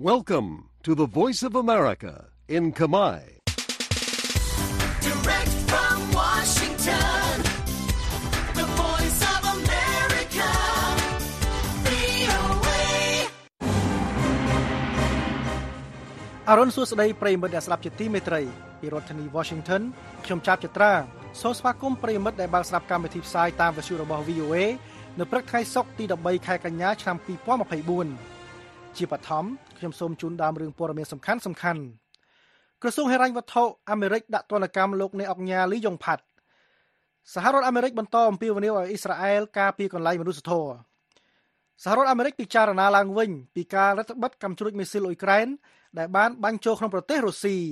Welcome to the Voice of America in Khmer. Direct from Washington, the Voice of America, VOA. អរុនសួស្តីប្រិយមិត្តដែលស្ដាប់ជាទីមេត្រីពីរដ្ឋធានី Washington ខ្ញុំចាប់ចត្រាសូមស្វាគមន៍ប្រិយមិត្តដែលបានស្ដាប់កម្មវិធីផ្សាយតាមវិទ្យុរបស់ VOA នៅព្រឹកថ្ងៃសុក្រទី13ខែកញ្ញាឆ្នាំ2024ជាបឋមខ្ញុំសូមជូនដើមរឿងព័ត៌មានសំខាន់ៗក្រសួងហិរញ្ញវត្ថុអាមេរិកដាក់ទណ្ឌកម្មលោកអ្នកអង្គការលីយ៉ុងផាត់សហរដ្ឋអាមេរិកបន្តអំពាវនាវឲ្យអ៊ីស្រាអែលការពារកន្លែងមនុស្សធម៌សហរដ្ឋអាមេរិកពិចារណាឡើងវិញពីការរដ្ឋបិទកាំជ្រួចមីស៊ីលអ៊ុយក្រែនដែលបានបាញ់ចូលក្នុងប្រទេសរុស្ស៊ី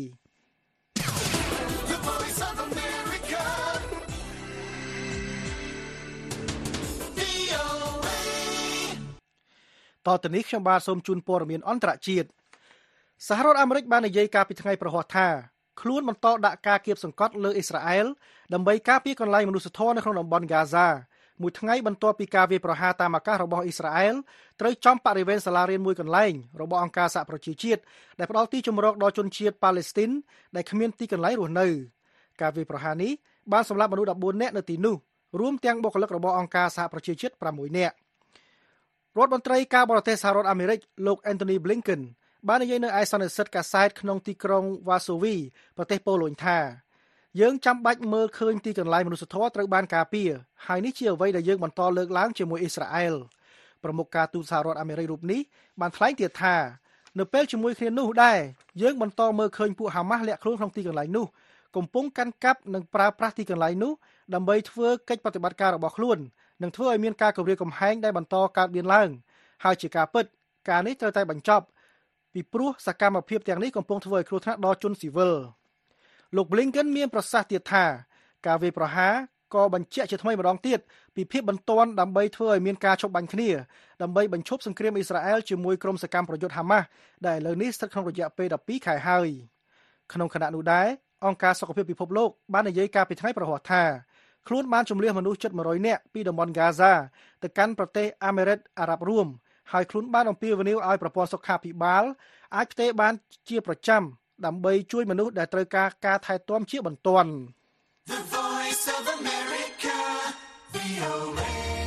តទៅនេះខ្ញុំបាទសូមជូនព័ត៌មានអន្តរជាតិសហរដ្ឋអាមេរិកបាននិយាយកាលពីថ្ងៃប្រហ័សថាខ្លួនបន្តដាក់ការគៀបសង្កត់លើអ៊ីស្រាអែលដើម្បីការពារកន្លែងមនុស្សធម៌នៅក្នុងតំបន់ហ្គាហ្សាមួយថ្ងៃបន្ទាប់ពីការវាយប្រហារតាមអាកាសរបស់អ៊ីស្រាអែលត្រូវចំបរិវេណសាលារៀនមួយកន្លែងរបស់អង្គការសហប្រជាជាតិដែលផ្ដល់ទីជម្រកដល់ជនជាតិប៉ាឡេស្ទីនដែលគ្មានទីកន្លែងរស់នៅការវាយប្រហារនេះបានសម្លាប់មនុស្ស14នាក់នៅទីនោះរួមទាំងបុគ្គលិករបស់អង្គការសហប្រជាជាតិ6នាក់រដ្ឋមន្ត្រីការបរទេសសហរដ្ឋអាមេរិកលោក Anthony Blinken បាននិយាយនៅឯសន្និសីទកាសែតក្នុងទីក្រុង Warsaw ប្រទេសប៉ូឡូញថាយើងចាំបាច់មើលឃើញទីកន្លែងមនុស្សធម៌ត្រូវបានការពារហើយនេះជាអ្វីដែលយើងបន្តលើកឡើងជាមួយអ៊ីស្រាអែលប្រមុខការទូតសហរដ្ឋអាមេរិករូបនេះបានថ្លែងទៀតថានៅពេលជាមួយគ្នានោះដែរយើងបន្តមើលឃើញពួកហាម៉ាស់លាក់ខ្លួនក្នុងទីកន្លែងនោះកំពុងកាន់កាប់និងប្រើប្រាស់ទីកន្លែងនោះដើម្បីធ្វើកិច្ចប្រតិបត្តិការរបស់ខ្លួននិងធ្វើឲ្យមានការគំរាមកំហែងដែលបន្តកើតមានឡើងហើយជាការពិតការនេះត្រូវតែបញ្ចប់ពីព្រោះសកម្មភាពទាំងនេះកំពុងធ្វើឲ្យគ្រោះថ្នាក់ដល់ជនស៊ីវិលលោក Blinken មានប្រសាសន៍ទៀតថាការវាយប្រហារក៏បញ្ជាក់ជាថ្មីម្ដងទៀតពីភាពបន្ទាន់ដើម្បីធ្វើឲ្យមានការឈប់បាញ់គ្នាដើម្បីបញ្ឈប់សង្គ្រាមអ៊ីស្រាអែលជាមួយក្រុមសកម្មប្រយុទ្ធហាម៉ាស់ដែលឥឡូវនេះស្ថិតក្នុងរយៈពេល12ខែហើយក្នុងខណៈនោះដែរអង្គការសុខភាពពិភពលោកបាននិយាយកាលពីថ្ងៃប្រហ័សថាខ្លួនបានជម្លៀសមនុស្សជិត100នាក់ពីតំបន់ហ្គាហ្សាទៅកាន់ប្រទេសអាមេរិកអារ៉ាប់រួមហើយខ្លួនបានអំពាវនាវឲ្យប្រព័ន្ធសុខាភិបាលអាចផ្ទេរបានជាប្រចាំដើម្បីជួយមនុស្សដែលត្រូវការថែទាំជាបន្ទាន់ The Voice of America, VOA.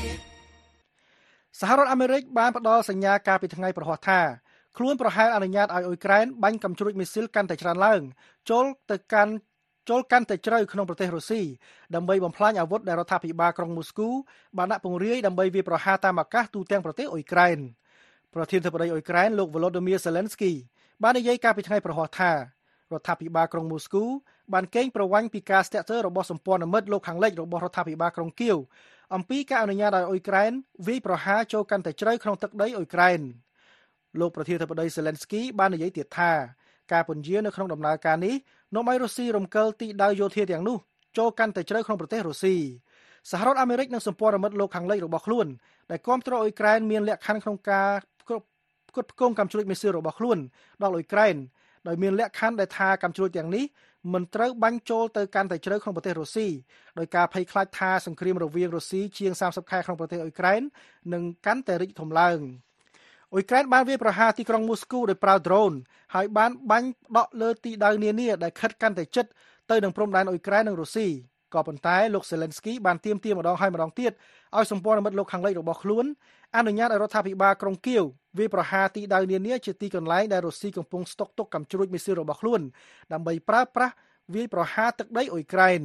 សហរដ្ឋអាមេរិកបានផ្ដល់សញ្ញាកាលពីថ្ងៃប្រហ័សថាខ្លួនប្រហែលអនុញ្ញាតឲ្យអ៊ុយក្រែនបាញ់កាំជ្រួចមីស៊ីលកាន់តែច្រើនឡើងចូលកាន់តែជ្រៅក្នុងប្រទេសរុស្ស៊ីដើម្បីបំផ្លាញអាវុធដែលរដ្ឋាភិបាលក្រុងមូស្គូបានដាក់ពង្រាយដើម្បីវាយប្រហារតាមអាកាសទូទាំងប្រទេសអ៊ុយក្រែនប្រធានាធិបតីអ៊ុយក្រែនលោក Volodymyr Zelensky បាននិយាយកាលពីថ្ងៃប្រហ័សថារដ្ឋាភិបាលក្រុងមូស្គូបានកេងប្រវ័ញ្ចពីការស្ទាក់ស្ទើររបស់សម្ព័ន្ធមិត្តលោកខាងលិចរបស់រដ្ឋាភិបាលក្រុងគៀវអំពីការអនុញ្ញាតឲ្យអ៊ុយក្រែនវាយប្រហារចូលកាន់តែជ្រៅក្នុងទឹកដីអ៊ុយក្រែនលោកប្រធានាធិបតី Zelensky បាននិយាយទៀតថាការពន្យានៅក្នុងដំណើរការនេះនាំឲ្យរុស្ស៊ីរំកិលទីដៅយោធាទាំងនោះចូលកាន់តែជ្រៅក្នុងប្រទេសរុស្ស៊ីសហរដ្ឋអាមេរិកនិងសម្ព័ន្ធមិត្តលោកខាងលិចរបស់ខ្លួនដែលគាំទ្រអ៊ុយក្រែនមានលក្ខខណ្ឌក្នុងការផ្គត់ផ្គង់កាំជ្រួចមីស៊ីលរបស់ខ្លួនដល់អ៊ុយក្រែនដោយមានលក្ខខណ្ឌដែលថាកាំជ្រួចទាំងនេះមិនត្រូវបាញ់ចូលទៅកាន់តែជ្រៅក្នុងប្រទេសរុស្ស៊ីដោយការភ័យខ្លាចថាសង្គ្រាមរវាងរុស្ស៊ីជាង30ខែក្នុងប្រទេសអ៊ុយក្រែននឹងកាន់តែរីកធំឡើងអ៊ុយក្រែនបានវាយប្រហារទីក្រុងមូស្គូដោយប្រើ drone ហើយបានបាញ់ដកលើទីដៅនានាដែលខិតកាន់តែជិតទៅនឹងព្រំដែនអ៊ុយក្រែននិងរុស្ស៊ីក៏ប៉ុន្តែលោក Zelensky បានទាមទារម្ដងហើយម្ដងទៀតឲ្យសម្ព័ន្ធមិត្តលោកខាងលិចរបស់ខ្លួនអនុញ្ញាតឲ្យរដ្ឋាភិបាលក្រុងគៀវវាយប្រហារទីដៅនានាជាទីកន្លែងដែលរុស្ស៊ីកំពុងស្តុកទុកកាំជ្រួចមីស៊ីលរបស់ខ្លួនដើម្បីប្រើប្រាស់វាយប្រហារទឹកដីអ៊ុយក្រែន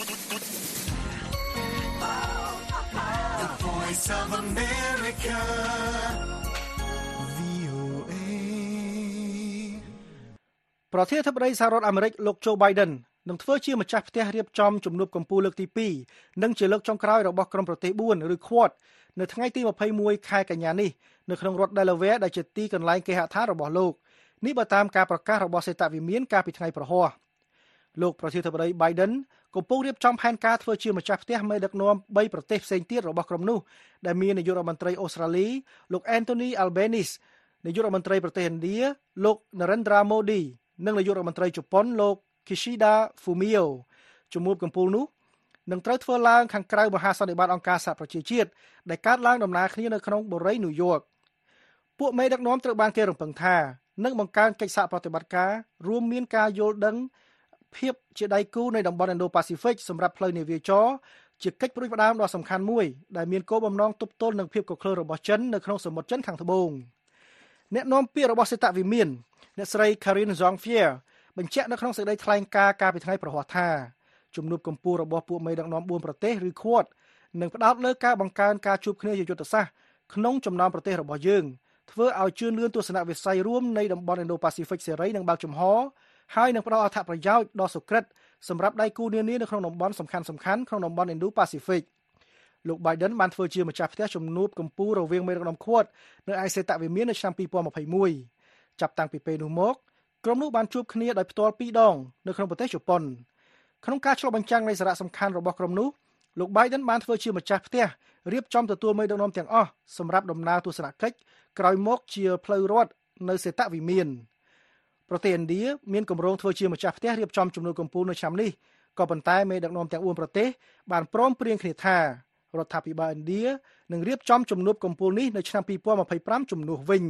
The Voice of America, VOA. ប្រធានាធិបតីសហរដ្ឋអាមេរិកលោក Joe Biden នឹងធ្វើជាម្ចាស់ផ្ទះរៀបចំជំនួបកម្ពុជាលើកទី2និងជាលើកចុងក្រោយរបស់ក្រុមប្រទេស4ឬ Quad នៅថ្ងៃទី21ខែកញ្ញានេះនៅក្នុងរដ្ឋ Delaware ដែលជាទីកន្លែងគេហដ្ឋានរបស់លោកនេះបើតាមការប្រកាសរបស់សេតវិមានកាលពីថ្ងៃប្រហ័សលោកប្រធានាធិបតី Biden កំពុងរៀបចំផែនការធ្វើជាម្ចាស់ផ្ទះមេដឹកនាំ3ប្រទេសផ្សេងទៀតរបស់ក្រុមនោះដែលមាននាយករដ្ឋមន្ត្រីអូស្ត្រាលីលោក Anthony Albanese នាយករដ្ឋមន្ត្រីប្រទេសឥណ្ឌាលោក Narendra Modi និងនាយករដ្ឋមន្ត្រីជប៉ុនលោក Kishida Fumio ជំនួបកំពូលនោះនឹងត្រូវធ្វើឡើងខាងក្រៅមហាសន្និបាតអង្គការសហប្រជាជាតិដែលកើតឡើងដំណើរគ្នានៅក្នុងបូរីញូវយ៉កពួកមេដឹកនាំត្រូវបានគេរំពឹងថានិងបង្កើនកិច្ចសហប្រតិបត្តិការរួមមានការយល់ដឹងភាពជាដៃគូនៃតំបន់ Indo-Pacific សម្រាប់ផ្លូវនាវាចរជាកិច្ចព្រួយផ្ដើមដ៏សំខាន់មួយដែលមានគោលបំណងទប់ទល់នឹងភាពកក្លឿរបស់ចិននៅក្នុងសមុទ្រចិនខាងត្បូងអ្នកនាំពាក្យរបស់សេតវិមានអ្នកស្រី Karine Jean-Pierre បញ្ជាក់នៅក្នុងសេចក្តីថ្លែងការណ៍កាលពីថ្ងៃប្រហ័សថាជំនួបកម្ពុជារបស់ពួកមេដឹកនាំ4ប្រទេសឬ Quad នឹងផ្ដោតលើការបង្កើនការជួបគ្នាជាយុទ្ធសាស្ត្រក្នុងចំណោមប្រទេសរបស់យើងធ្វើឲ្យជឿនលឿនទស្សនវិស័យរួមនៃតំបន់ Indo-Pacific សេរីនិងបើកចំហហើយនឹងផ្ដល់អត្ថប្រយោជន៍ដ៏សុក្រិតសម្រាប់ដៃគូនានានៅក្នុងតំបន់សំខាន់ៗក្នុងតំបន់ Indo-Pacific លោក Biden បានធ្វើជាម្ចាស់ផ្ទះជំនួបកម្ពុជារវាងមេដឹកនាំ Quad នៅឯសេតវិមាននៅឆ្នាំ2021ចាប់តាំងពីពេលនោះមកក្រុមនោះបានជួបគ្នាដោយផ្ទាល់2ដងនៅក្នុងប្រទេសជប៉ុនក្នុងការឆ្លុះបញ្ចាំងនៃសារៈសំខាន់របស់ក្រុមនោះលោក Biden បានធ្វើជាម្ចាស់ផ្ទះរៀបចំទទួលមេដឹកនាំទាំងអស់សម្រាប់ដំណើរទស្សនកិច្ចក្រោយមកជាផ្លូវរដ្ឋនៅសេតវិមានប្រទេសឥណ្ឌាមានគម្រោងធ្វើជាម្ចាស់ផ្ទះរៀបចំជំនួបកម្ពុជានៅឆ្នាំនេះក៏ប៉ុន្តែមេដឹកនាំទាំង4ប្រទេសបានព្រមព្រៀងគ្នាថារដ្ឋាភិបាលឥណ្ឌានឹងរៀបចំជំនួបកម្ពុជានេះនៅឆ្នាំ2025ជំនួសវិញ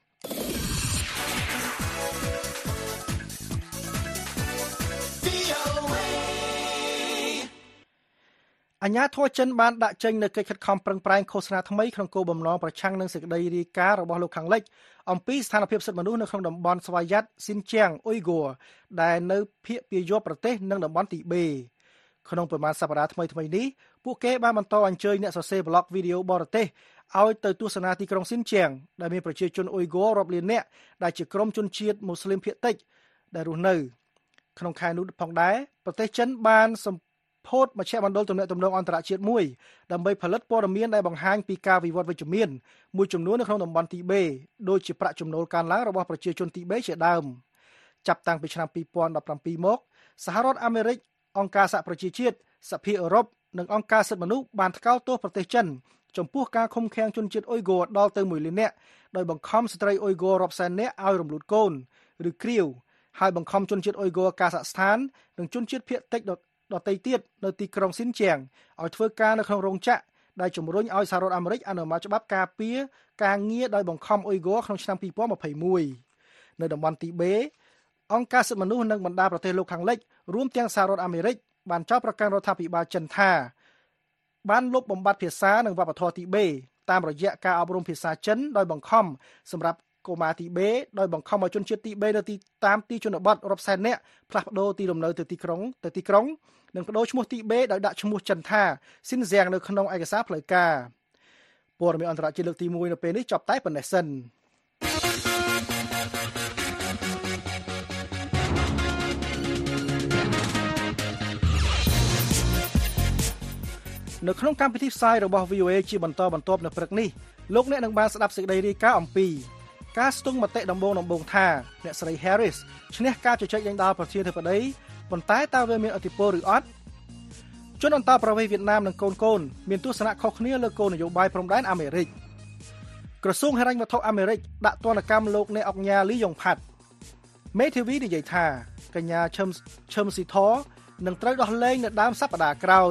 អាញាធរចិនបានដាក់ចេញនូវកិច្ចខិតខំប្រឹងប្រែងឃោសនាថ្មីក្នុងគោលបំណងប្រឆាំងនឹងសេចក្តីរាយការណ៍របស់លោកខាងលិចអំពីស្ថានភាពសិទ្ធិមនុស្សនៅក្នុងតំបន់ស្វយ័តស៊ីនជាងអ៊ុយហ្គ័រដែលនៅភាគពាយ័ព្យប្រទេសនិងតំបន់ទីបេក្នុងប្រមាណសប្តាហ៍ថ្មីៗនេះពួកគេបានបន្តអញ្ជើញអ្នកសរសេរប្លុកវីដេអូបរទេសឲ្យទៅទស្សនាទីក្រុងស៊ីនជាងដែលមានប្រជាជនអ៊ុយហ្គ័ររាប់លាននាក់ដែលជាក្រុមជនជាតិមូស្លីមភាគតិចដែលរស់នៅក្នុងខែនោះផងដែរប្រទេសចិនបានផូតមជ្ឈមណ្ឌលទំនាក់ទំនងអន្តរជាតិមួយដើម្បីផលិតព័ត៌មានដែលបង្ហាញពីការវិវត្តវិជ្ជមានមួយចំនួននៅក្នុងតំបន់ទីបេដូចជាប្រាក់ចំណូលកើនឡើងរបស់ប្រជាជនទីបេជាដើមចាប់តាំងពីឆ្នាំ2017មកសហរដ្ឋអាមេរិកអង្គការសហប្រជាជាតិសភាអឺរ៉ុបនិងអង្គការសិទ្ធិមនុស្សបានថ្កោលទោសប្រទេសចិនចំពោះការឃុំឃាំងជនជាតិអ៊ុយហ្គ័រដល់ទៅ1លាននាក់ដោយបង្ខំស្ត្រីអ៊ុយហ្គ័ររាប់សែននាក់ឲ្យរំលូតកូនឬគ្រាវហើយបង្ខំជនជាតិអ៊ុយហ្គ័រកាហ្សាក់ស្ថាននិងជនជាតិភាគតិចដទៃទៀតនៅទីក្រុងស៊ីនជាងឲ្យធ្វើការនៅក្នុងរោងចក្រដែលជំរុញឲ្យសហរដ្ឋអាមេរិកអនុម័តច្បាប់ការពារការងារដោយបង្ខំអ៊ុយហ្គ័រក្នុងឆ្នាំ2021នៅតំបន់ទីបេអង្គការសិទ្ធិមនុស្សនិងបណ្ដាប្រទេសលោកខាងលិចរួមទាំងសហរដ្ឋអាមេរិកបានចោទប្រកាន់រដ្ឋាភិបាលចិនថាបានលុបបំបាត់ភាសានិងវប្បធម៌ទីបេតាមរយៈការអប់រំភាសាចិនដោយបង្ខំសម្រាប់កុមារទីបេដោយបង្ខំឲ្យជនជាតិទីបេនៅតាមទីជនបទរាប់សែននាក់ផ្លាស់ប្ដូរទីលំនៅទៅទីក្រុងនិងបដូរឈ្មោះទីបេដោយដាក់ឈ្មោះចិនថាស៊ីនហ្សៀងនៅក្នុងឯកសារផ្លូវការព័ត៌មានអន្តរជាតិលើកទី1នៅពេលនេះចប់តែប៉ុណ្ណេះសិននៅក្នុងកម្មវិធីផ្សាយរបស់ VOA ជាបន្តបន្ទាប់នៅព្រឹកនេះលោកអ្នកនឹងបានស្ដាប់សេចក្តីរាយការណ៍អំពីការស្ទង់មតិដំបូងថាអ្នកស្រី Harris ឈ្នះការជជែកដេញដោលប្រធានាធិបតីប៉ុន្តែតើវាមានឥទ្ធិពលឬអត់ជនអន្តរប្រវេសន៍វៀតណាមនិងកូនមានទស្សនៈខុសគ្នាលើគោលនយោបាយព្រំដែនអាមេរិកក្រសួងហិរញ្ញវត្ថុអាមេរិកដាក់ទណ្ឌកម្មលោកអ្នកអង្គញាលីយ៉ុងផាត់មេធាវីនិយាយថាកញ្ញាឈឹមស៊ីធនឹងត្រូវដោះលែងនៅដើមសប្តាហ៍ក្រោយ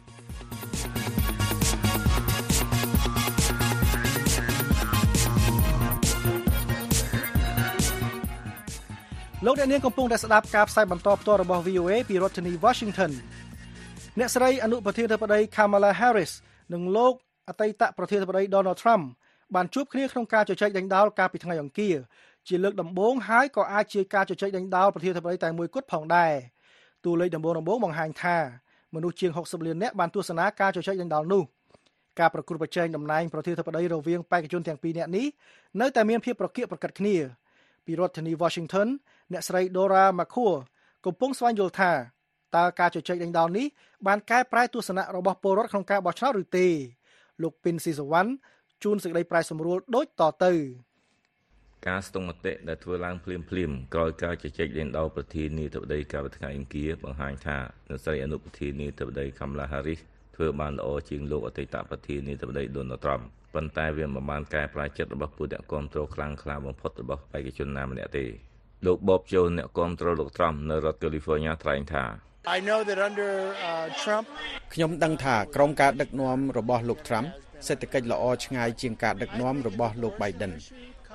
លោកអ្នកនាងកំពុងតែស្ដាប់ការផ្សាយបន្តផ្ទាល់របស់ VOA ពីរដ្ឋធានី Washington អ្នកស្រីអនុប្រធានាធិបតី Kamala Harris និងលោកអតីតប្រធានាធិបតី Donald Trump បានជួបគ្នាក្នុងការជជែកដេញដោលកាលពីថ្ងៃអង្គារជាលើកដំបូងហើយក៏អាចជាការជជែកដេញដោលប្រធានាធិបតីតែមួយគត់ផងដែរតួលេខដំបូងបង្ហាញថាមនុស្សជាង60លាននាក់បានទស្សនាការជជែកដេញដោលនោះការប្រគល់ប្រជែងតំណែងប្រធានាធិបតីរវាងបេក្ខជនទាំងពីរនាក់នេះនៅតែមានភាពប្រកៀកប្រកិតគ្នាពីរដ្ឋធានី Washington អ្នកស្រី Dora Makua កំពុងស្វែងយល់ថាតើការជជែកដេញដោលនេះបានកែប្រែទស្សនៈរបស់ពលរដ្ឋក្នុងការបោះឆ្នោតឬទេលោក Pin Sisawan ជួនសេចក្តីប្រែសម្រួលដូចតទៅការស្ទង់មតិដែលធ្វើឡើងភ្លាមក្រោយការជជែកដេញដោលប្រធានាធិបតីកាលពីថ្ងៃអង្គារបង្ហាញថាអ្នកស្រីអនុប្រធានាធិបតី Kamala Harris ធ្វើបានល្អជាងលោកអតីតប្រធានាធិបតី Donald Trump ប៉ុន្តែវាមិនបានកែប្រែចិត្តរបស់ពួកអ្នកគាំទ្រខ្លាំងក្លាបំផុតរបស់បេក្ខជនណាម្នាក់ទេលោក Bob Jones អ្នកគាំទ្រលោក Trump នៅរដ្ឋ California ថ្លែងថា I know that under Trump ខ្ញុំដឹងថាក្រោមការដឹកនាំរបស់លោក Trump សេដ្ឋកិច្ចល្អឆ្ងាយជាងការដឹកនាំរបស់លោក Biden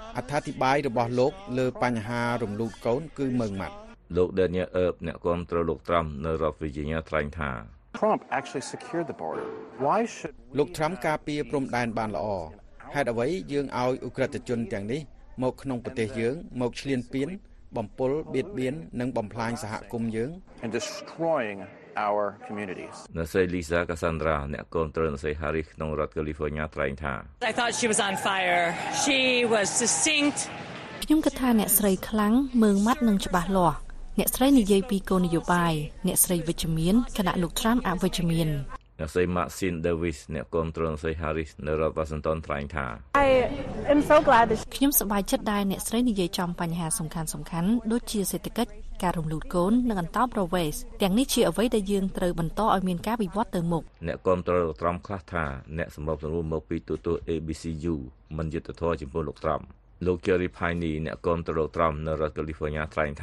អត្ថាធិប្បាយរបស់លោកលើបញ្ហារំលូតកូនគឺមើងម៉ាត់លោក Daniel Erb អ្នកគាំទ្រលោក Trump នៅរដ្ឋ Virginia ថ្លែងថា Trump actually secured the border. Why should លោក Trump ការពារព្រំដែនបានល្អហេតុអ្វីយើងឲ្យឧក្រិដ្ឋជនទាំងនេះមកក្នុងប្រទេសយើងមកឈ្លានពានបំពុលបៀតបៀននិងបំផ្លាញសហគមន៍យើង and destroying our communities. អ្នកស្រី Lisa Cassandra អ្នកគាំទ្រអ្នកស្រី Harris ក្នុងរដ្ឋ California ថ្លែងថា I thought she was on fire. She was succinct. ខ្ញុំគិតថាអ្នកស្រីខ្លាំងមើងម៉ាត់និងច្បាស់លាស់អ្នកស្រីនិយាយពីគោលនយោបាយអ្នកស្រីវិជ្ជមានគណៈលោក Trump អវិជ្ជមានអ្នកស្រី Maxine Davis អ្នកគាំទ្រអ្នកស្រី Harris នៅរដ្ឋ Washington ថ្លែងថា I am so glad that ខ្ញុំសប្បាយចិត្តដែលអ្នកស្រីនិយាយចំបញ្ហាសំខាន់ៗដូចជាសេដ្ឋកិច្ចការរំលូតកូននិងអន្តោប្រវេសន៍ទាំងនេះជាអ្វីដែលយើងត្រូវបន្តឲ្យមានការវិវត្តទៅមុខអ្នកគាំទ្រលោក Trump ខ្លះថាអ្នកសម្របសម្រួលមកពីទូទួល ABCU មិនយុត្តិធម៌ចំពោះលោក Trump លោក Jerry Piney អ្នកគាំទ្រលោក Trump នៅរដ្ឋ California ថ្លែងថា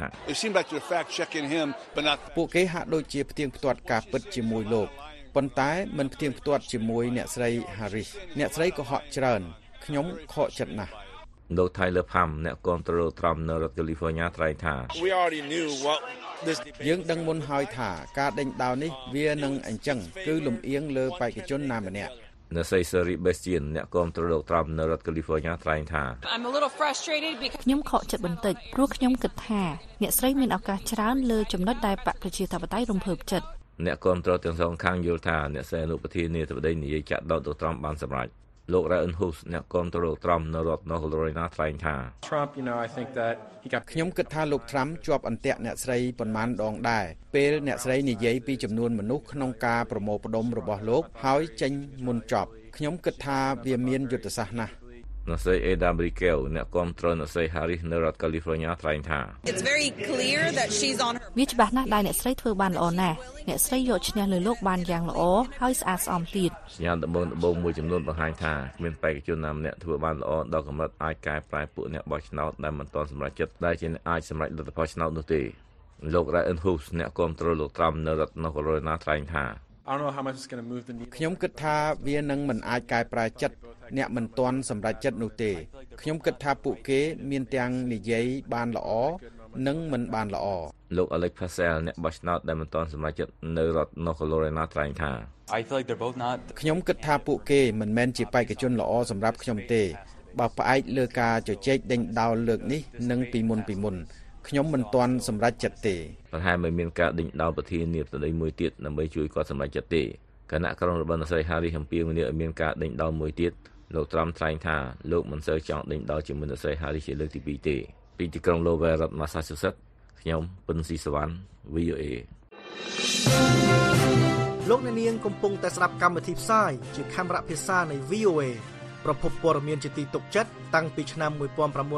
ពួកគេហាក់ដូចជាផ្ទៀងផ្ទាត់ការពិតជាមួយលោកប៉ុន្តែមិនផ្ទៀងផ្ទាត់ជាមួយអ្នកស្រី Harris អ្នកស្រីក៏ហក់ច្រើនខ្ញុំខកចិត្តណាស់លោក Tyler Pham អ្នកគាំទ្រលោក Trump នៅរដ្ឋ California ថ្លែងថាយើងដឹងមុនហើយថាការដេញដោលនេះវានឹងអញ្ចឹងគឺលំអៀងលើបេក្ខជនណាម្នាក់អ្នកស្រី Sari Bastian អ្នកគាំទ្រលោក Trump នៅរដ្ឋ California ថ្លែងថា I'm a little frustrated because ខ្ញុំខកចិត្តបន្តិចព្រោះខ្ញុំគិតថាអ្នកស្រីមានឱកាសច្រើនលើចំណុចដែលបកប្រជាធិបតេយ្យរំភើបចិត្តអ្នកគាំទ្រទាំងសងខាងយល់ថាអ្នកស្រីអនុប្រធានាធិបតីនិយាយចាក់ដោតលោក Trump បានសម្រេចលោក Ryan House អ្នកគាំទ្រលោក Trump នៅរដ្ឋ North Carolina ថ្លែងថា Trump, I think that he got ខ្ញុំគិតថាលោក Trump ជាប់អន្ទាក់អ្នកស្រីប៉ុន្មានដងដែរពេលអ្នកស្រីនិយាយពីចំនួនមនុស្សក្នុងការប្រមូលផ្ដុំរបស់លោកហើយចេញមុនចប់ខ្ញុំគិតថាវាមានយុទ្ធសាស្ត្រណាស់អ្នកស្រី Adam Riquel អ្នកគាំទ្រអ្នកស្រី Harris នៅរដ្ឋ California ថ្លែងថា it's very clear that she's on her វាច្បាស់ណាស់ដែលអ្នកស្រីធ្វើបានល្អណាស់អ្នកស្រីយកឈ្នះលើលោកបានយ៉ាងល្អហើយស្អាតស្អំទៀតសញ្ញាដំបូងមួយចំនួនបង្ហាញថាគ្មានបេក្ខជនណាម្នាក់ធ្វើបានល្អដល់កម្រិតអាចកែប្រែពួកអ្នកបោះឆ្នោតដែលមិនទាន់សម្រេចចិត្តដែលជាអាចសម្រេចលទ្ធផលឆ្នោតនោះទេលោក Ryan House អ្នកគាំទ្រលោក Trump នៅរដ្ឋ North Carolina ថ្លែងថា I don't know how much it's going to move the needle ខ្ញុំគិតថាវានឹងមិនអាចកែប្រែចិត្តអ្នកមិនទាន់សម្រេចចិត្តនោះទេខ្ញុំគិតថាពួកគេមានទាំងនិយាយបានល្អនិងមិនបានល្អលោក Alex Pascal អ្នកបោះឆ្នោតដែលមិនទាន់សម្រេចចិត្តនៅរដ្ឋ North Carolina ថ្លែងថា I feel like they're both not ខ្ញុំគិតថាពួកគេមិនមែនជាបេក្ខជនល្អសម្រាប់ខ្ញុំទេបើផ្អែកលើការជជែកដេញដោលលើកនេះនិងពីមុនខ្ញុំមិនទាន់សម្រេចចិត្តទេប្រហែលមិនមានការដេញដោលប្រធានាធិបតីមួយទៀតដើម្បីជួយគាត់សម្រេចចិត្តទេគណៈក្រុមរបស់អ្នកស្រី Harris អំពាវនាវឲ្យមានការដេញដោលមួយទៀតលោក Trump ថ្លែងថាលោកមិនសូវចង់ដេញដោលជាមួយអ្នកស្រី Harris ជាលើកទី2ទេពីទីក្រុង Lowell រដ្ឋ Massachusetts ខ្ញុំពិនស៊ីសវណ្ណ VOA លោកអ្នកនាងកំពុងតែស្ដាប់កម្មវិធីផ្សាយជាខេមរៈភាសានៃ VOA ប្រភពព័ត៌មានជាទីទុកចិត្តតាំងពីឆ្នាំ1955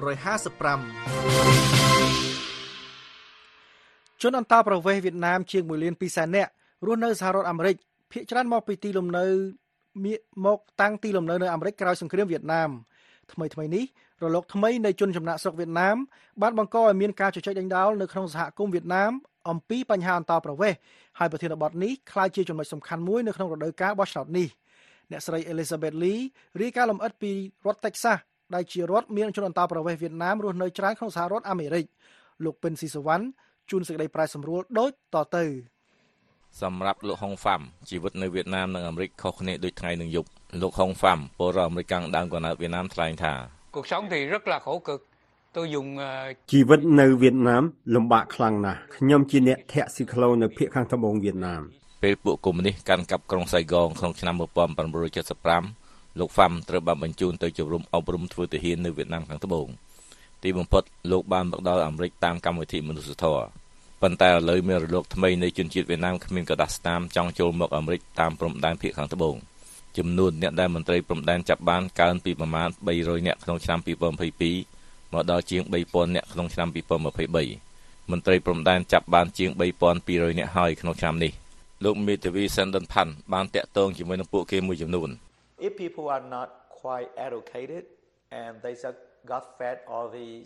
ជនអន្តោប្រវេសន៍វៀតណាមជាង 1.2 លាននាក់រស់នៅសហរដ្ឋអាមេរិកភាគច្រើនមកពីទីលំនៅមកតាំងទីលំនៅនៅអាមេរិកក្រោយសង្គ្រាមវៀតណាមថ្មីនេះរលកថ្មីនៃជនចំណាក់ស្រុកវៀតណាមបានបង្កឲ្យមានការជជែកដេញដោលនៅក្នុងសហគមន៍វៀតណាមអំពីបញ្ហាអន្តោប្រវេសន៍ហើយប្រធានបទនេះក្លាយជាចំណុចសំខាន់មួយនៅក្នុងរដូវកាលបោះឆ្នោតនេះអ្នកស្រី Elizabeth Lee រាយការណ៍លម្អិតពីរដ្ឋ Texas ដែលជារដ្ឋមានជនអន្តោប្រវេសន៍វៀតណាមរស់នៅច្រើនក្នុងសហរដ្ឋអាមេរិកលោកពិនស៊ីសវណ្ណជួនសេចក្តីប្រែសម្រួលដូចតទៅសម្រាប់លោក Hong Pham ជីវិតនៅវៀតណាមនិងអាមេរិកខុសគ្នាដូចថ្ងៃនិងយប់លោក Hong Pham ពលរដ្ឋអាមេរិកកាំងដើមកណ្ដាលវៀតណាមថ្លែងថា cuộc sống thì rất là khổ cực tôi dùng ជីវិតនៅវៀតណាមលំបាកខ្លាំងណាស់ខ្ញុំជាអ្នកធាក់ស៊ីក្លូននៅភាគខាងត្បូងវៀតណាមពេលពួកកុម្មុយនីសកាន់កាប់ក្រុងសៃហ្គងក្នុងឆ្នាំ1975លោក Pham ត្រូវបានបញ្ជូនទៅជំរុំអប់រំធ្វើទាហាននៅវៀតណាមខាងត្បូងទីបំផុតលោកបានមកដល់អាមេរិកតាមកម្មវិធីមនុស្សធម៌ប៉ុន្តែឥឡូវមានរលកថ្មីនៃជនជាតិវៀតណាមគ្មានក្រដាសស្នាមចង់ចូលមកអាមេរិកតាមព្រំដែនភាគខាងត្បូងចំនួនអ្នកដែលមន្ត្រីព្រំដែនចាប់បានកើនពីប្រមាណ300នាក់ក្នុងឆ្នាំ2022មកដល់ជាង 3000 នាក់ក្នុងឆ្នាំ2023មន្ត្រីព្រំដែនចាប់បានជាង 3200 នាក់ហើយក្នុងឆ្នាំនេះលោកមេធាវី Sandon Pan បានតាក់ទងជាមួយនឹងពួកគេមួយចំនួន If people are not quite educated and they just got fed all these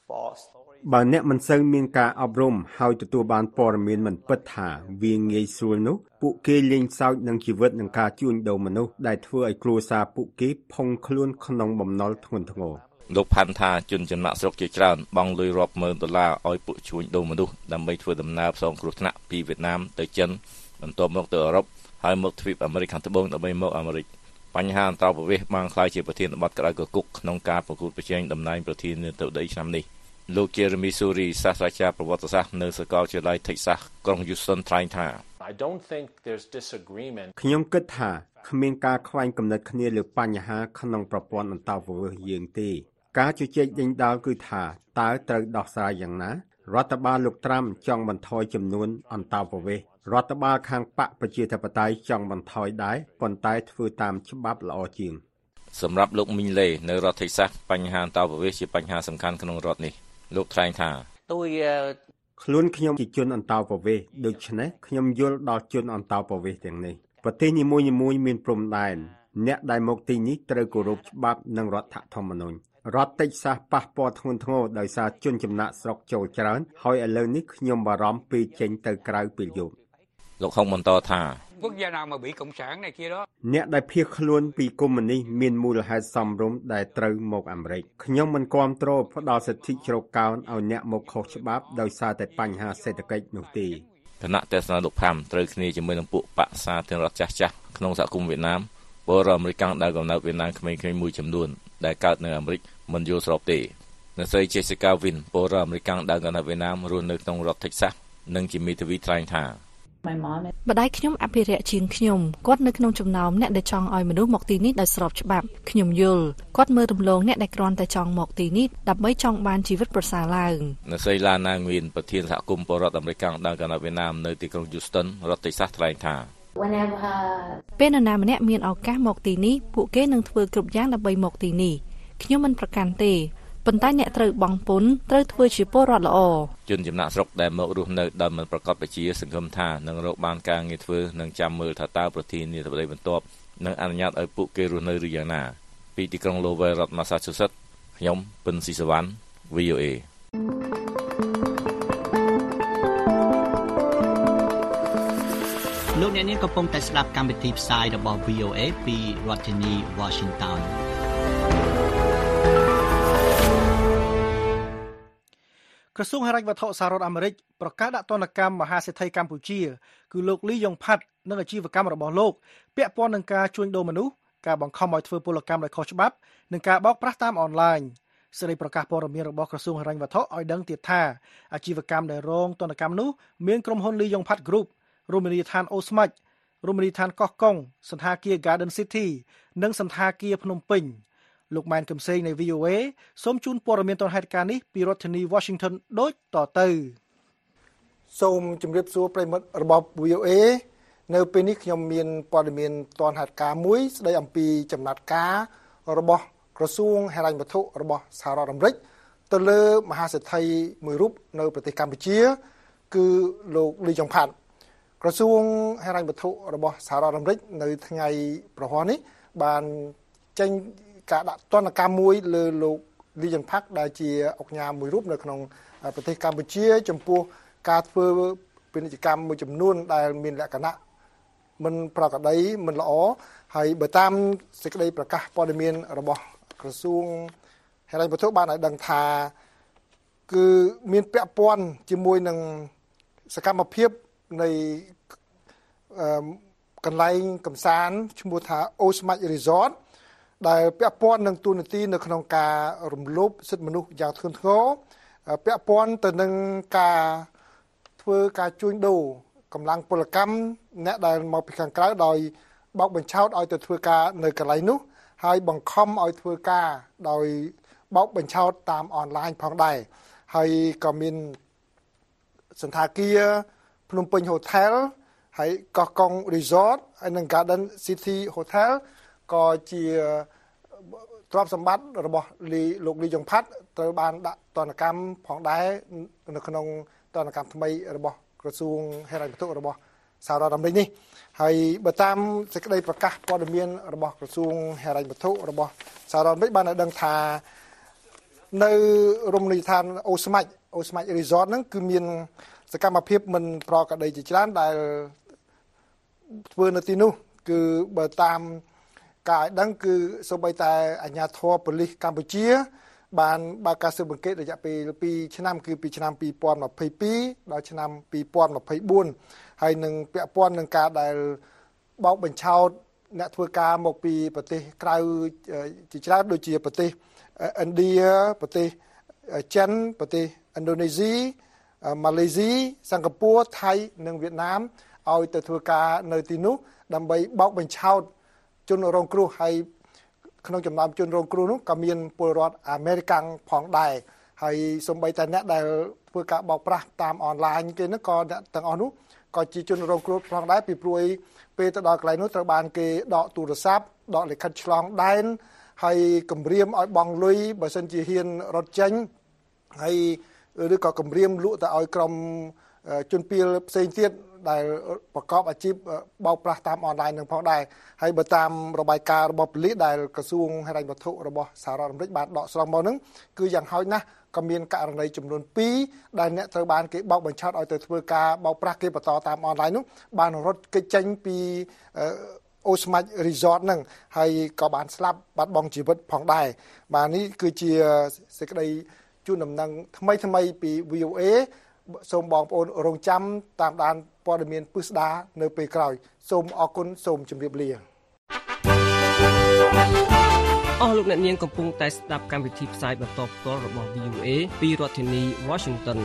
បើអ្នកមិនសូវមានការអប់រំហើយទទួលបានព័ត៌មានមិនពិតថាវាងាយស្រួលនោះពួកគេលេងសើចនឹងជីវិតនិងការជួញដូរមនុស្សដែលធ្វើឲ្យគ្រួសារពួកគេផុងខ្លួនក្នុងបំណុលធ្ងន់ធ្ងរលោកផាន់ថាជនចំណាក់ស្រុកជាច្រើនបង់លុយរាប់ម៉ឺនដុល្លារឲ្យពួកជួញដូរមនុស្សដើម្បីធ្វើដំណើរផ្សងគ្រោះថ្នាក់ពីវៀតណាមទៅចិនបន្ទាប់មកទៅអឺរ៉ុបហើយមកទ្វីបអាមេរិកខាងត្បូងដើម្បីមកអាមេរិកបញ្ហាអន្តរប្រវេសន៍បានក្លាយជាប្រធានបទក្តៅគគុកក្នុងការប្រកួតប្រជែងតំណែងប្រធានាធិបតីឆ្នាំនេះលោក Jeremy Suri សាស្ត្រាចារ្យប្រវត្តិសាស្ត្រនៅសាកលវិទ្យាល័យ Texas ក្រុង Houston ថ្លែងថា I don't think there's disagreement. ខ្ញុំគិតថាគ្មានការខ្វែងគំនិតគ្នាលើបញ្ហាក្នុងប្រព័ន្ធអន្តរប្រវេសន៍យើងទេការជជែកដេញដោលគឺថាតើត្រូវដោះស្រាយយ៉ាងណារដ្ឋបាលលោកត្រាំចង់បន្ថយចំនួនអន្តរប្រវេសន៍រដ្ឋបាលខាងបកប្រជាធិបតេយ្យចង់បន្ថយដែរប៉ុន្តែធ្វើតាមច្បាប់ល្អជាងសម្រាប់លោកមីងលេនៅរដ្ឋ Texas បញ្ហាអន្តរប្រវេសន៍ជាបញ្ហាសំខាន់ក្នុងរដ្ឋនេះលោកថ្លែងថាខ្លួនខ្ញុំជាជនអន្តរប្រវេសន៍ដូច្នេះខ្ញុំយល់ដល់ជនអន្តរប្រវេសន៍ទាំងនេះប្រទេសនីមួយៗមានព្រំដែនអ្នកដែលមកទីនេះត្រូវគោរពច្បាប់និងរដ្ឋធម្មនុញ្ញរដ្ឋ Texas ប៉ះពាល់ធ្ងន់ធ្ងរដោយសារជនចំណាក់ស្រុកចូលច្រើនហើយឥឡូវនេះខ្ញុំបារម្ភពីចេញទៅក្រៅពេលយប់លោកហុងបន្តថា quốc gia nào mà bị cộng sản này kia đó អ្នកដែលភៀសខ្លួនពីកុម្មុយនីសមានមូលហេតុសមរម្យដែលត្រូវមកអាមេរិកខ្ញុំមិនគាំទ្រផ្ដល់សិទ្ធិជ្រកកោនឲ្យអ្នកមកខុសច្បាប់ដោយសារតែបញ្ហាសេដ្ឋកិច្ចនោះទេគណៈទស្សនៈលោកផាំត្រូវគ្នាជាមួយនឹងពួកបកសាធារណរដ្ឋចាស់ៗក្នុងសហគមន៍វៀតណាមពលរដ្ឋអាមេរិកដែលកំណើតវៀតណាមក្មេងៗមួយចំនួនដែលកើតនៅអាមេរិកមិនយល់ស្របទេអ្នកស្រី Jessica Win ពលរដ្ឋអាមេរិកដែលកំណើតវៀតណាមរស់នៅក្នុងរដ្ឋ Texas និងជាមេធាវីថ្លែងថាម្ដាយខ្ញុំអភិរក្សជាងខ្ញុំគាត់នៅក្នុងចំណោមអ្នកដែលចង់ឲ្យមនុស្សមកទីនេះដោយស្របច្បាប់ខ្ញុំយល់គាត់មើលរំលងអ្នកដែលគ្រាន់តែចង់មកទីនេះដើម្បីចង់បានជីវិតប្រសើរឡើងអ្នកស្រីឡាណាងវៀនប្រធានសហគមន៍ពលរដ្ឋអាមេរិកដែលកំណើតវៀតណាមនៅទីក្រុង Houston រដ្ឋ Texas ថ្លែងថាពេលនរណាម្នាក់មានឱកាសមកទីនេះពួកគេនឹងធ្វើគ្រប់យ៉ាងដើម្បីមកទីនេះខ្ញុំមិនប្រកាន់ទេប៉ុន្តែអ្នកត្រូវបង់ពន្ធត្រូវធ្វើជាពលរដ្ឋល្អជនចំណាក់ស្រុកដែលមករស់នៅដោយមិនប្រកបប្រជាសង្ឃឹមថានឹងរកបានការងារធ្វើនិងចាំមើលថាតើប្រធានាធិបតីបន្ទាប់នឹងអនុញ្ញាតឲ្យពួកគេរស់នៅឬយ៉ាងណាពីទីក្រុង Lowell រដ្ឋ Massachusetts ខ្ញុំពិនស៊ីសវណ្ណ VOA លោកអ្នកនាងកំពុងតែស្ដាប់កម្មវិធីផ្សាយរបស់ VOA ពីរដ្ឋធានី Washington ក្រសួងហិរញ្ញវត្ថុសហរដ្ឋអាមេរិកប្រកាសដាក់ទណ្ឌកម្មមហាសេដ្ឋីកម្ពុជាគឺលោកលីយ៉ុងផាត់និងអាជីវកម្មរបស់លោកពាក់ព័ន្ធនឹងការជួញដូរមនុស្សការបង្ខំឲ្យធ្វើពលកម្មដោយខុសច្បាប់និងការបោកប្រាស់តាមអនឡាញសេរីប្រកាសព័ត៌មានរបស់ក្រសួងហិរញ្ញវត្ថុឲ្យដឹងទៀតថាអាជីវកម្មដែលរងទណ្ឌកម្មនោះមានក្រុមហ៊ុនលីយ៉ុងផាត់ Group រមណីយដ្ឋានអូស្មាច់រមណីយដ្ឋានកោះកុងសន្តាគារ Garden City និងសន្តាគារភ្នំពេញលោកម៉ែនកឹមសេងនៃ VOA សូមជូនព័ត៌មានទាន់ហេតុការណ៍នេះពីរដ្ឋធានី Washington ដូចតទៅសូមជម្រាបសួរប្រិយមិត្តរបស់ VOA នៅពេលនេះខ្ញុំមានព័ត៌មានទាន់ហេតុការណ៍មួយស្ដីអំពីចំណាត់ការរបស់ក្រសួងហិរញ្ញវត្ថុរបស់សហរដ្ឋអាមេរិកទៅលើមហាសេដ្ឋីមួយរូបនៅប្រទេសកម្ពុជាគឺលោកលីយ៉ុងផាត់ក្រសួងហិរញ្ញវត្ថុរបស់សហរដ្ឋអាមេរិកនៅថ្ងៃប្រហ័សនេះបានចេញការដាក់ទណ្ឌកម្មមួយលើលោកលីយ៉ុងផាត់ដែលជាអង្គការមួយរូបនៅក្នុងប្រទេសកម្ពុជាចំពោះការធ្វើពាណិជ្ជកម្មមួយចំនួនដែលមានលក្ខណៈមិនប្រក្រតីមិនល្អហើយបើតាមសេចក្តីប្រកាសព័ត៌មានរបស់ក្រសួងហិរញ្ញវត្ថុបានឲ្យដឹងថាគឺមានពាក់ព័ន្ធជាមួយនឹងសកម្មភាពនៃកន្លែងកម្សាន្តឈ្មោះថា Osmach Resort ដែលពាក់ព័ន្ធនឹងទូនាទីនៅក្នុងការរំលោភសិទ្ធិមនុស្សយ៉ាងធ្ងន់ធ្ងរពាក់ព័ន្ធទៅនឹងការធ្វើការជួញដូរកម្លាំងពលកម្មអ្នកដែលមកពីខាងក្រៅដោយបោកបញ្ឆោតឲ្យទៅធ្វើការនៅកន្លែងនោះហើយបង្ខំឲ្យធ្វើការដោយបោកបញ្ឆោតតាមអនឡាញផងដែរហើយក៏មានសន្តាគារភ្នំពេញ Hotel ហើយកោះកុង Resort ហើយនិង Garden City Hotel ក៏ជាទ្រព្យសម្បត្តិរបស់លោកលីយ៉ុងផាត់ត្រូវបានដាក់ទណ្ឌកម្មផងដែរនៅក្នុងទណ្ឌកម្មថ្មីរបស់ក្រសួងហិរញ្ញវត្ថុរបស់សហរដ្ឋអាមេរិកនេះហើយបើតាមសេចក្តីប្រកាសព័ត៌មានរបស់ក្រសួងហិរញ្ញវត្ថុរបស់សហរដ្ឋអាមេរិកបានឲ្យដឹងថានៅរមណីយដ្ឋានអូស្មាច់ Resort ហ្នឹងគឺមានសកម្មភាពមិនប្រក្រតីជាច្រើនដែលធ្វើនៅទីនោះគឺបើតាមការឲ្យដឹងគឺសូម្បីតែអាជ្ញាធរប៉ូលីសកម្ពុជាបានបើកការស៊ើបអង្កេតរយៈពេល2ឆ្នាំគឺពីឆ្នាំ2022ដល់ឆ្នាំ2024ហើយនឹងពាក់ព័ន្ធនឹងការដែលបោកបញ្ឆោតអ្នកធ្វើការមកពីប្រទេសក្រៅជាច្រើនដូចជាប្រទេសឥណ្ឌាប្រទេសចិនប្រទេសឥណ្ឌូនេស៊ីម៉ាឡេស៊ីសិង្ហបុរីថៃនិងវៀតណាមឲ្យទៅធ្វើការនៅទីនោះដើម្បីបោកបញ្ឆោតជនរងគ្រោះហើយក្នុងចំណោមជនរងគ្រោះនោះក៏មានពលរដ្ឋអាមេរិកផងដែរហើយសូម្បីតែអ្នកដែលធ្វើការបោកប្រាស់តាមអនឡាញគេនោះក៏អ្នកទាំងអស់នោះក៏ជាជនរងគ្រោះផងដែរពីព្រោះពេលទៅដល់កន្លែងនោះត្រូវបានគេដកទូរស័ព្ទដកលិខិតឆ្លងដែនហើយគម្រាមឲ្យបង់លុយបើសិនជាហ៊ានរត់ចេញហើយឬក៏គម្រាមលក់ទៅឲ្យក្រុមជនពាលផ្សេងទៀតដែលប្រកបអាជីពបោកប្រាស់តាមអនឡាញនឹងផងដែរហើយបើតាមរបាយការណ៍របស់ប៉ូលីសដែលក្រសួងហិរញ្ញវត្ថុរបស់សហរដ្ឋអាមេរិកបានដកស្រង់មកហ្នឹងគឺយ៉ាងហោចណាស់ក៏មានករណីចំនួន2ដែលអ្នកត្រូវបានគេបោកបញ្ឆោតឲ្យទៅធ្វើការបោកប្រាស់គេបន្តតាមអនឡាញនោះបានរត់គេចចេញពីអូស្មាច់ Resort ហ្នឹងហើយក៏បានស្លាប់បាត់បង់ជីវិតផងដែរបាទនេះគឺជាសេចក្តីជូនដំណឹងថ្មីពី VOA សូមបងប្អូនរងចាំតាមដានព័ត៌មានពិស្ដារនៅពេលក្រោយសូមអរគុណសូមជម្រាបលាអស់លោកអ្នកនាងកំពុងតែស្ដាប់កម្មវិធីផ្សាយបន្តផ្ទាល់របស់ VOA ពីរដ្ឋធានី Washington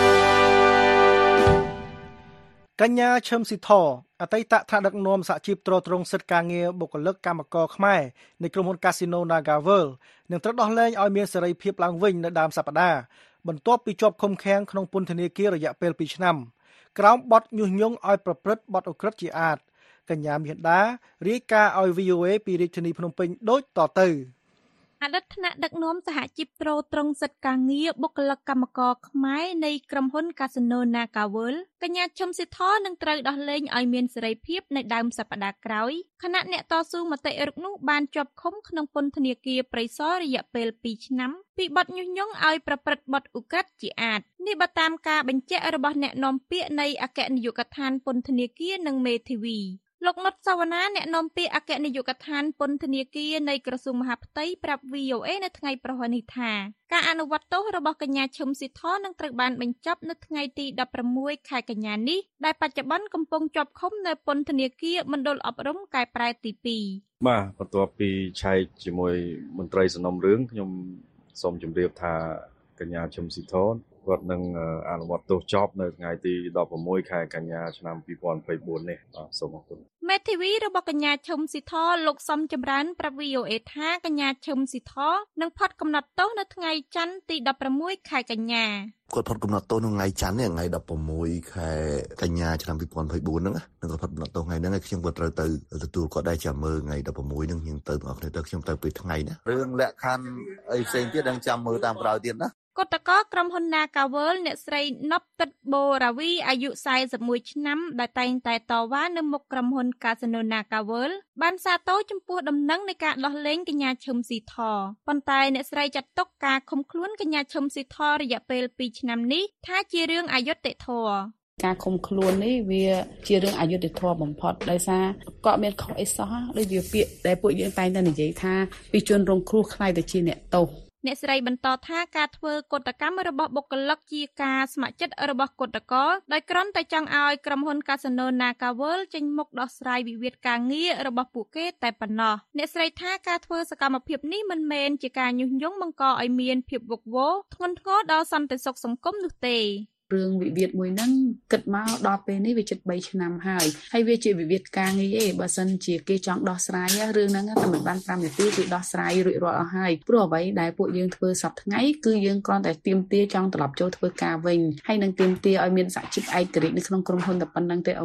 កញ្ញាឈឹមស៊ីធអតីតថ្នាក់ដឹកនាំសហជីពត្រួតត្រងសិទ្ធិការងារបុគ្គលិកកម្មករខ្មែរនៃក្រុមហ៊ុន Casino NagaWorld នឹងត្រូវដោះលែងឲ្យមានសេរីភាពឡើងវិញនៅដើមសប្តាហ៍បន្ទាប់ពីជាប់ឃុំឃាំងក្នុងពន្ធនាគាររយៈពេល2ឆ្នាំក្រោមបទញុះញង់ឲ្យប្រព្រឹត្តបទឧក្រិដ្ឋជាអាតកញ្ញាមាសដារាយការណ៍ឲ្យ VOA ពីរាជធានីភ្នំពេញដូចតទៅអតីតថ្នាក់ដឹកនាំសហជីពត្រួតត្រងសិទ្ធិការងារបុគ្គលិកកម្មករខ្មែរនៃក្រុមហ៊ុន Casino NagaWorld កញ្ញាឈឹមស៊ីធនឹងត្រូវដោះលែងឲ្យមានសេរីភាពនៅដើមសប្តាហ៍ក្រោយខណៈអ្នកតស៊ូមតិរូបនោះបានជាប់ឃុំក្នុងពន្ធនាគារព្រៃសររយៈពេល2ឆ្នាំពីបទញុះញង់ឲ្យប្រព្រឹត្តបទឧក្រិដ្ឋជាអាតនេះបើតាមការបញ្ជាក់របស់អ្នកនាំពាក្យនៃអគ្គនាយកដ្ឋានពន្ធនាគារនិងមេធាវីលោកនុតសវណ្ណាអ្នកនាំពាក្យអគ្គនាយកដ្ឋានពន្ធនាគារនៃក្រសួងមហាផ្ទៃប្រាប់ VOA នៅថ្ងៃប្រហ័ននេះថាការអនុវត្តទោសរបស់កញ្ញាឈឹមស៊ីធនឹងត្រូវបានបញ្ចប់នៅថ្ងៃទី16ខែកញ្ញានេះដែលបច្ចុប្បន្នកំពុងជាប់ឃុំនៅពន្ធនាគារមណ្ឌលអប់រំកែប្រែទី2 បាទបន្ទាប់ពីឆែកជាមួយមន្ត្រីសំណុំរឿងខ្ញុំសូមជម្រាបថាកញ្ញាឈឹមស៊ីធគាត់នឹងអនុវត្តទោសចប់នៅថ្ងៃទី16ខែកញ្ញាឆ្នាំ2024នេះបាទសូមអរគុណមេធាវីរបស់កញ្ញាឈឹមស៊ីធលោកសំចម្រើនប្រាប់ VOA ថាកញ្ញាឈឹមស៊ីធនឹងផាត់កំណត់ទោសនៅថ្ងៃច័ន្ទទី16ខែកញ្ញាគាត់ផាត់កំណត់ទោសនៅថ្ងៃច័ន្ទនេះថ្ងៃ16ខែកញ្ញាឆ្នាំ2024ហ្នឹងនឹងគាត់ផាត់កំណត់ទោសថ្ងៃហ្នឹងហើយខ្ញុំក៏ត្រូវទៅទទួលគាត់ដែរចាំមើលថ្ងៃ16ហ្នឹងខ្ញុំទៅបងប្អូនទៅខ្ញុំទៅពេលថ្ងៃណារឿងលក្ខខណ្ឌអីផ្សេងទៀតនឹងចាំមើលតាមក្រោយទៀតណាគឧតកោក្រុមហ៊ុន NagaWorld អ្នកស្រីណប់ទឹកបូរាវីអាយុ41ឆ្នាំដែលតែងតែតវ៉ានៅមុខក្រុមហ៊ុន Casino NagaWorld បានសាទរចំពោះដំណឹងនៃការដោះលែងកញ្ញាឈឹមស៊ីធប៉ុន្តែអ្នកស្រីចាត់ទុកការឃុំខ្លួនកញ្ញាឈឹមស៊ីធរយៈពេល2ឆ្នាំនេះថាជារឿងអយុត្តិធម៌ការឃុំខ្លួននេះវាជារឿងអយុត្តិធម៌បំផុតដោយសារគាត់មានខុសអីសោះដូចវាពាក្យដែលពួកយើងតែងតែនិយាយថាពីជនរងគ្រោះខ្លាយទៅជាអ្នកទោសអ្នកស្រីបន្តថាការធ្វើកុតកម្មរបស់បុគ្គលិកជាការស្ម័គ្រចិត្តរបស់គឧតកោដោយគ្រាន់តែចង់ឲ្យក្រុមហ៊ុន Casino NagaWorld ចេញមុខដោះស្រាយវិវាទការងាររបស់ពួកគេតែប៉ុណ្ណោះអ្នកស្រីថាការធ្វើសកម្មភាពនេះមិនមែនជាការញុះញង់បង្កឲ្យមានភាពវឹកវរធ្ងន់ធ្ងរដល់សន្តិសុខសង្គមនោះទេរឿងវិវាទមួយហ្នឹងគិតមកដល់ពេលនេះវាជិត3ឆ្នាំហើយវាជាវិវាទការងារឯងបើសិនជាគេចង់ដោះស្រាយរឿងហ្នឹងតែមិនបាន5នាទីគឺដោះស្រាយរួចរាល់អស់ហើយព្រោះអ្វីដែលពួកយើងធ្វើសប្តាហ៍ថ្ងៃគឺយើងគ្រាន់តែទាមទារចង់ត្រឡប់ចូលធ្វើការវិញហើយនឹងទាមទារឲ្យមានសហជីពឯករាជ្យនៅក្នុងក្រុមហ៊ុនតែប៉ុណ្្នឹងទេអូន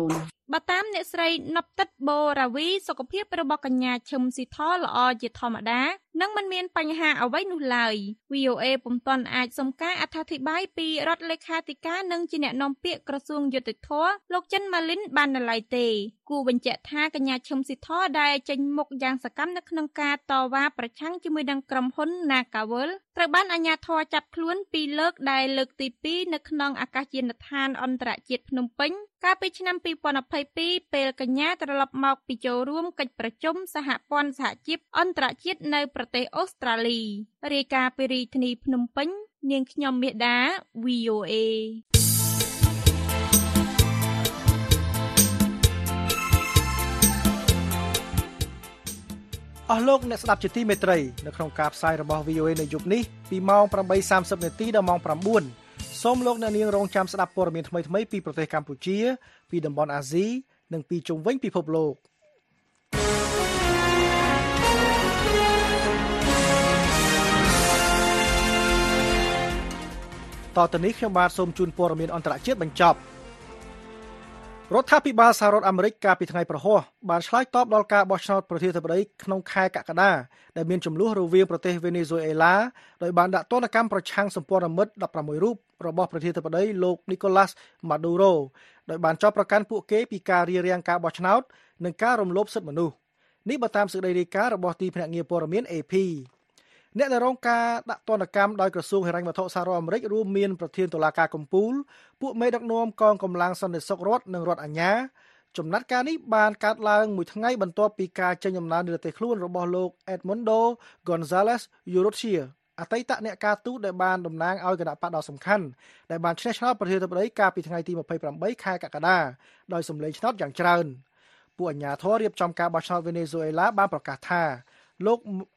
បើតាមអ្នកស្រីណប់តិតបូរាវីសុខភាពរបស់កញ្ញាឈឹមស៊ីធល្អជាធម្មតានិងមិនមានបញ្ហាអ្វីនោះឡើយ VOA ពុំទាន់អាចសុំការអត្ថាធិប្បាយពីរដ្ឋលេខាធិការនិងជាអ្នកនាំពាក្យក្រសួងយុតិធធម៌លោកចិនម៉ាលីនបាននៅឡើយទេគូបញ្ជាក់ថាកញ្ញាឈឹមស៊ីធដែលចេញមុខយ៉ាងសកម្មនៅក្នុងការតវ៉ាប្រឆាំងជាមួយនឹងក្រុមហ៊ុន Nagawal ត្រូវបានអាជ្ញាធរចាប់ខ្លួនពីរលើកដែលលើកទី2នៅក្នុងអាកាសយានដ្ឋានអន្តរជាតិភ្នំពេញកាលពីឆ្នាំ2022ពេលកញ្ញាត្រឡប់មកពីចូលរួមកិច្ចប្រជុំសហព័ន្ធសហជីពអន្តរជាតិនៅប្រទេសអូស្ត្រាលីរាយការណ៍ពីរាជធានីភ្នំពេញនាងខ្ញុំមេដា VOA អស់លោកអ្នកស្ដាប់ជាទីមេត្រីនៅក្នុងការផ្សាយរបស់ VOA នៅយប់នេះពីម៉ោង 8:30 នាទីដល់ម៉ោង 9 សូមលោកអ្នកនាងរងចាំស្ដាប់ព័ត៌មានថ្មីៗពីប្រទេសកម្ពុជាពីតំបន់អាស៊ីនិងពីជុំវិញពិភពលោកតទៅនេះខ្ញុំបាទសូមជូនព័ត៌មានអន្តរជាតិបញ្ចប់រដ្ឋាភិបាលសហរដ្ឋអាមេរិកកាលពីថ្ងៃប្រហោះបានឆ្លើយតបដល់ការបោះឆ្នោតប្រធានាធិបតីក្នុងខែកក្កដាដែលមានចំនួនរវាងប្រទេសវេណេស៊ុយអេឡាដោយបានដាក់ទណ្ឌកម្មប្រឆាំងសម្ព័ន្ធមិត្ត16រូបរបស់ប្រធានាធិបតីលោក Nicolas Maduro ដោយបានចោទប្រកាន់ពួកគេពីការរារាំងការបោះឆ្នោតនិងការរំលោភសិទ្ធិមនុស្សនេះបើតាមសេចក្តីរាយការណ៍របស់ទីភ្នាក់ងារព័ត៌មាន AP អ្នកដែលរងការដាក់ទណ្ឌកម្មដោយក្រសួងហិរញ្ញវត្ថុសហរដ្ឋអាមេរិករួមមានប្រធានតុលាការកំពូលពួកមេដឹកនាំកងកម្លាំងសន្តិសុខរដ្ឋនិងរដ្ឋអាជ្ញាចំណាត់ការនេះបានកើតឡើងមួយថ្ងៃបន្ទាប់ពីការចេញដំណើរនិរទេសខ្លួនរបស់លោក Edmundo Gonzalez Urrutia អតីតអ្នកការទូតដែលបានតំណាងឲ្យគណៈបកដ៏សំខាន់ដែលបានឈ្នះឆ្នោតប្រធានាធិបតីកាលពីថ្ងៃទី28ខែកក្កដាដោយសម្លេងឆ្នោតយ៉ាងច្រើនពួកអាជ្ញាធររៀបចំការបោះឆ្នោតវេណេស៊ុយអេឡាបានប្រកាសថាលោក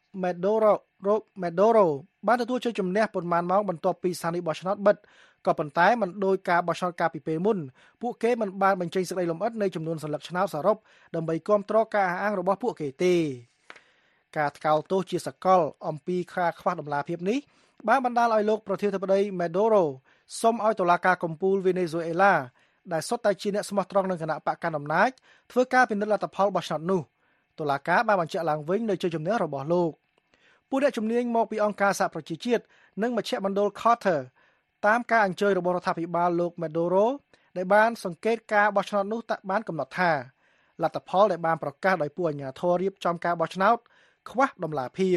Maduro បានទទួលជ័យជំនះប៉ុន្មានម៉ោងបន្ទាប់ពីស្ថានីយ៍បោះឆ្នោតបិទក៏ប៉ុន្តែមិនដោយការបោះឆ្នោតកាលពីពេលមុនពួកគេមិនបានបញ្ចេញសេចក្តីលម្អិតនៃចំនួនសន្លឹកឆ្នោតសរុបដើម្បីគាំទ្រការអះអាងរបស់ពួកគេទេការថ្កោលទោសជាសកលអំពីការខ្វះតម្លាភាពនេះបានបណ្ដាលឲ្យលោកប្រធានាធិបតី Maduro សុំឲ្យតុលាការកំពូលវេណេស៊ុយអេឡាដែលសុទ្ធតែជាអ្នកស្មោះត្រង់នឹងគណៈបកកណ្ដាលអំណាចធ្វើការពិនិត្យលទ្ធផលបោះឆ្នោតនោះតុលាការបានបញ្ជាក់ឡើងវិញនូវជ័យជំនះរបស់លោកពួកអ្នកជំនាញមកពីអង្គការសហប្រជាជាតិនិងមជ្ឈមណ្ឌល Carter តាមការអញ្ជើញរបស់រដ្ឋាភិបាលលោក Maduro ដែលបានសង្កេតការបោះឆ្នោតនោះបានកំណត់ថាលទ្ធផលដែលបានប្រកាសដោយពួកអាជ្ញាធររៀបចំការបោះឆ្នោតខ្វះតម្លាភាព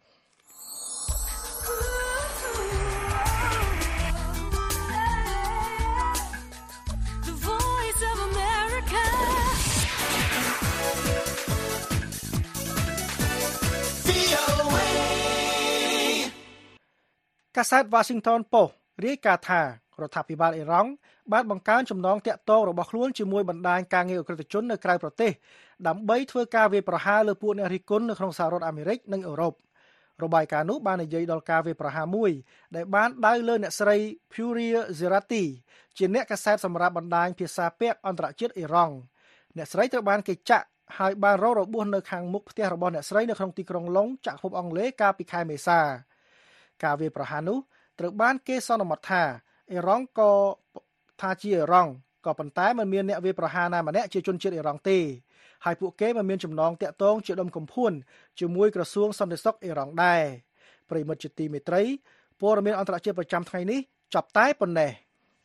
កាសែត Washington Post រាយការណ៍ថារដ្ឋាភិបាលអ៊ីរ៉ង់បានបង្កើនចំណងទាក់ទងរបស់ខ្លួនជាមួយបណ្ដាញការងារអក្រិតជននៅក្រៅប្រទេសដើម្បីធ្វើការវាយប្រហារលើពួកអ្នករិះគន់នៅក្នុងសហរដ្ឋអាមេរិកនិងអឺរ៉ុបរបាយការណ៍នោះបាននិយាយដល់ការវាយប្រហារមួយដែលបានដៅលើអ្នកស្រី Puria Zerati ជាអ្នកកាសែតសម្រាប់បណ្ដាញភាសាពាក្យអន្តរជាតិអ៊ីរ៉ង់អ្នកស្រីត្រូវបានគេចាក់ហើយបានរករបួសនៅខាងមុខផ្ទះរបស់អ្នកស្រីនៅក្នុងទីក្រុងឡុងចក្រភពអង់គ្លេសកាលពីខែមេសាការវាយប្រហារនោះត្រូវបានគេសន្មតថាអ៊ីរ៉ង់ក៏ថាជាអ៊ីរ៉ង់ក៏ប៉ុន្តែមិនមានអ្នកវាយប្រហារណាម្នាក់ជាជនជាតិអ៊ីរ៉ង់ទេហើយពួកគេមិនមានចំណងតាក់ទងជាដុំកំភួនជាមួយក្រសួងសន្តិសុខអ៊ីរ៉ង់ដែរប្រិមិត្តជាទីមេត្រីព័ត៌មានអន្តរជាតិប្រចាំថ្ងៃនេះចប់តែប៉ុណ្ណេះ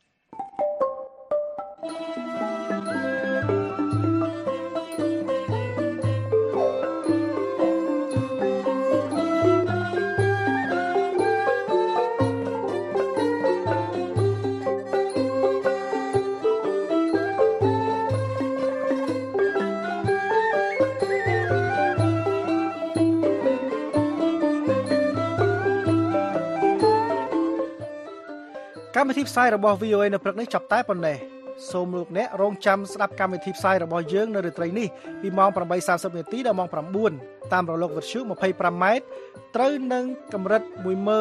កម្មវិធីផ្សាយរបស់ VOA នៅព្រឹកនេះចប់តែប៉ុណ្ណេះសូមលោកអ្នករងចាំស្ដាប់កម្មវិធីផ្សាយរបស់យើងនៅរាត្រីនេះពីម៉ោង 8:30 នាទីដល់ម៉ោង 9 តាមរលកវិទ្យុ 25 ម៉ែត្រត្រូវនឹងកម្រិត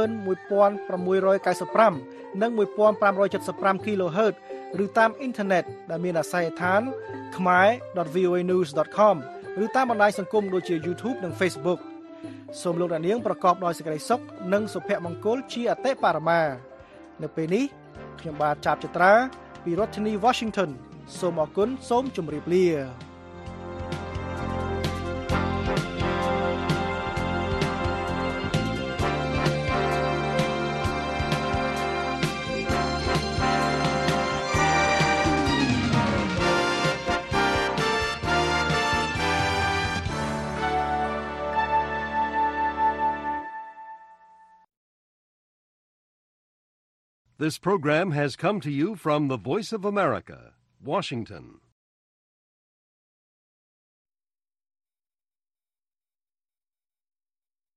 11695 និង 1575 kHz ឬតាមអ៊ីនធឺណិតដែលមានអាស័យដ្ឋាន khmer.voanews.com ឬតាមបណ្ដាញសង្គមដូចជា YouTube និង Facebook សូមលោកអ្នកនាងប្រកបដោយសេចក្តីសុខនិងសុភមង្គលជាអតិបរមានៅពេលនេះខ្ញុំបាទចាប់ចត្រាពីរដ្ឋធានី Washington សូមអរគុណសូមជម្រាបលា This program has come to you from the Voice of America, Washington.